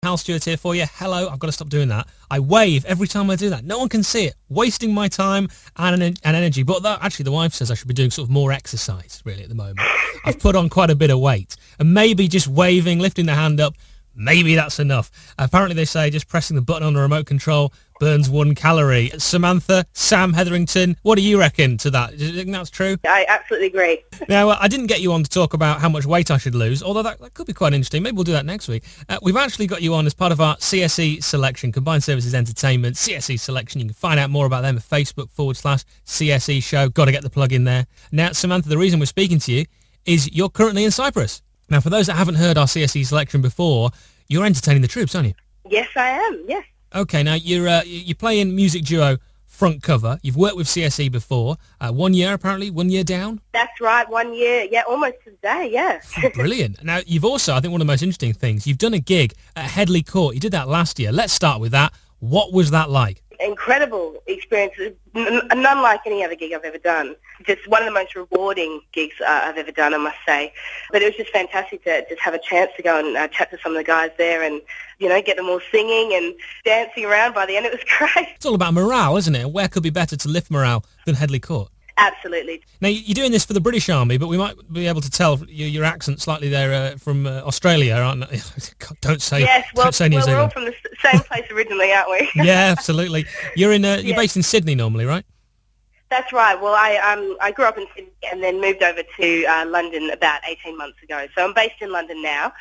Hal Stewart here for you. Hello, I've got to stop doing that. I wave every time I do that. No one can see it. Wasting my time and energy. But actually, the wife says I should be doing sort of more exercise, really, at the moment. I've put on quite a bit of weight. And maybe just waving, lifting the hand up, maybe that's enough. Apparently, they say just pressing the button on the remote control burns 1 calorie. Samantha, Sam Hetherington, what do you reckon to that? Do you think that's true? I absolutely agree. Now, I didn't get you on to talk about how much weight I should lose, although that could be quite interesting. Maybe we'll do that next week. We've actually got you on as part of our CSE Selection, Combined Services Entertainment, CSE Selection. You can find out more about them at Facebook.com/CSE Show. Got to get the plug in there. Now, Samantha, the reason we're speaking to you is you're currently in Cyprus. Now, for those that haven't heard our CSE Selection before, you're entertaining the troops, aren't you? Yes, I am, yes. Okay, now you're playing music duo Front Cover. You've worked with CSE before. 1 year, apparently, 1 year down? That's right, 1 year. Yeah, almost today, yeah. Brilliant. Now, you've also, I think one of the most interesting things, you've done a gig at Headley Court. You did that last year. Let's start with that. What was that like? Incredible experience, none like any other gig I've ever done. Just one of the most rewarding gigs I've ever done, I must say. But it was just fantastic to just have a chance to go and chat to some of the guys there and, you know, get them all singing and dancing around. By the end, it was great. It's all about morale, isn't it? Where could be better to lift morale than Headley Court? Absolutely. Now, you're doing this for the British Army, but we might be able to tell your accent slightly there from Australia, aren't we? Don't say yes, well, don't say New Zealand. We're all from the same place originally, aren't we? Yeah, absolutely. You're based in Sydney normally, right? That's right. Well, I grew up in Sydney and then moved over to London about 18 months ago. So I'm based in London now.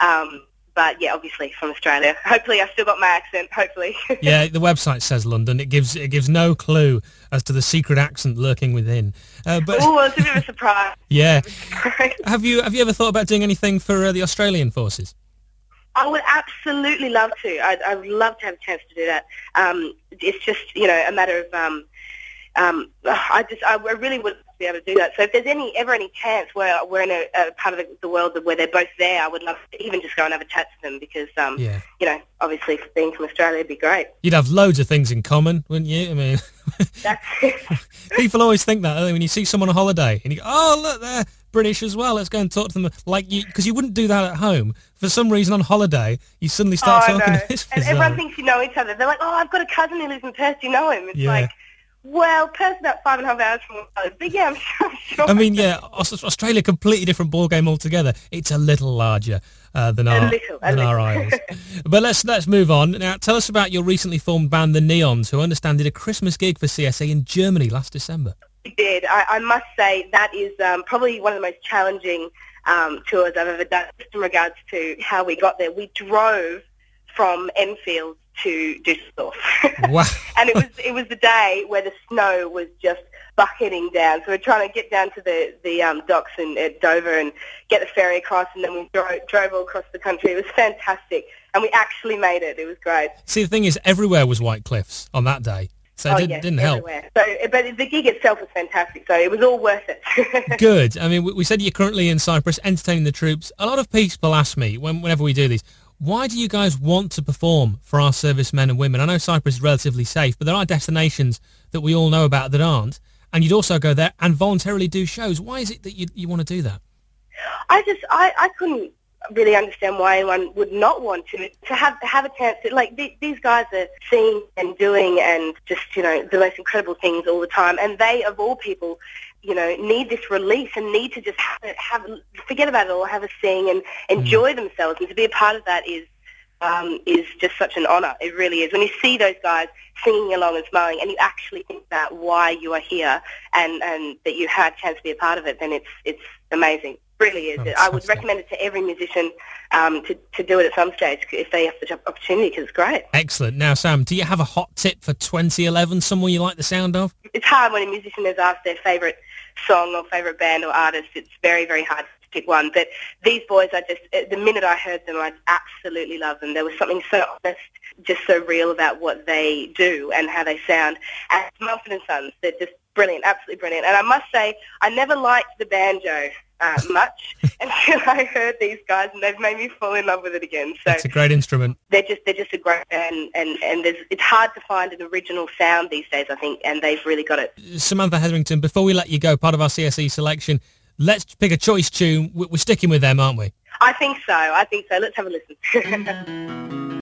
But yeah, obviously from Australia. Hopefully I've still got my accent, hopefully. Yeah, the website says London. It gives no clue as to the secret accent lurking within. But oh, it's a bit of a surprise. Yeah. Have you ever thought about doing anything for the Australian forces? I would absolutely love to. I would love to have a chance to do that. It's just, you know, a matter of I really would be able to do that. So if there's ever any chance where we're in a part of the world where they're both there, I would love to even just go and have a chat to them because, you know, obviously being from Australia would be great. You'd have loads of things in common, wouldn't you? I mean, that's it. People always think that, don't they? When you see someone on holiday and you go, oh, look, they're British as well. Let's go and talk to them. Like you, because you wouldn't do that at home. For some reason on holiday, you suddenly start talking to this and everyone thinks you know each other. They're like, oh, I've got a cousin who lives in Perth. Do you know him? It's like, well, Perth's about 5.5 hours from us, but yeah, I'm sure. I mean, yeah, Australia, completely different ballgame altogether. It's a little larger than our Isles. But let's move on. Now, tell us about your recently formed band, The Neons, who I understand did a Christmas gig for CSE in Germany last December. We did. I must say that is probably one of the most challenging tours I've ever done in regards to how we got there. We drove from Enfield to Düsseldorf. Wow. And it was the day where the snow was just bucketing down. So we're trying to get down to the docks at Dover and get the ferry across, and then we drove all across the country. It was fantastic, and we actually made it. It was great. See, the thing is, everywhere was white cliffs on that day. So it didn't help. So, but the gig itself was fantastic, so it was all worth it. Good. I mean, we said you're currently in Cyprus entertaining the troops. A lot of people ask me, whenever we do these, why do you guys want to perform for our servicemen and women? I know Cyprus is relatively safe, but there are destinations that we all know about that aren't, and you'd also go there and voluntarily do shows. Why is it that you want to do that? I couldn't really understand why anyone would not want to have a chance to, like, these guys are seeing and doing and just, you know, the most incredible things all the time, and they, of all people, you know, need this release and need to just forget about it all, have a sing and enjoy themselves, and to be a part of that is just such an honour. It really is. When you see those guys singing along and smiling, and you actually think about why you are here and that you had a chance to be a part of it, then it's amazing. Really is. I would recommend it to every musician to do it at some stage if they have the opportunity, because it's great. Excellent. Now, Sam, do you have a hot tip for 2011, someone you like the sound of? It's hard when a musician is asked their favourite song or favourite band or artist. It's very, very hard to pick one. But these boys, the minute I heard them, I absolutely love them. There was something so honest, just so real about what they do and how they sound. And Mumford & Sons, they're just brilliant, absolutely brilliant. And I must say, I never liked the banjo much until I heard these guys, and they've made me fall in love with it again. So it's a great instrument. They're just a great band, and it's hard to find an original sound these days, I think, and they've really got it. Samantha Hetherington, before we let you go, part of our CSE selection, let's pick a choice tune. We're sticking with them, aren't we? I think so. Let's have a listen.